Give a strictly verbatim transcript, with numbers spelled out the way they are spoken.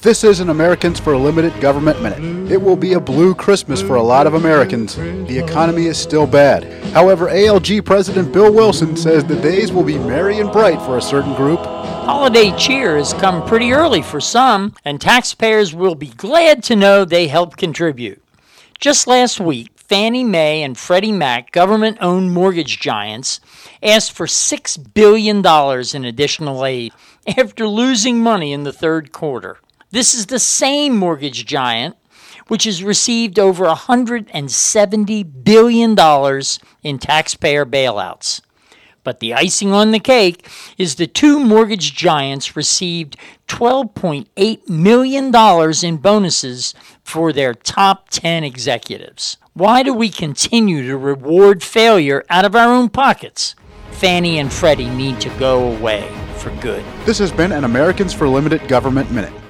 This is an Americans for a Limited Government Minute. It will be a blue Christmas for a lot of Americans. The economy is still bad. However, A L G President Bill Wilson says the days will be merry and bright for a certain group. Holiday cheer has come pretty early for some, and taxpayers will be glad to know they helped contribute. Just last week, Fannie Mae and Freddie Mac, government-owned mortgage giants, asked for six billion dollars in additional aid after losing money in the third quarter. This is the same mortgage giant which has received over one hundred seventy billion dollars in taxpayer bailouts. But the icing on the cake is the two mortgage giants received twelve point eight million dollars in bonuses for their top ten executives. Why do we continue to reward failure out of our own pockets? Fannie and Freddie need to go away for good. This has been an Americans for Limited Government Minute.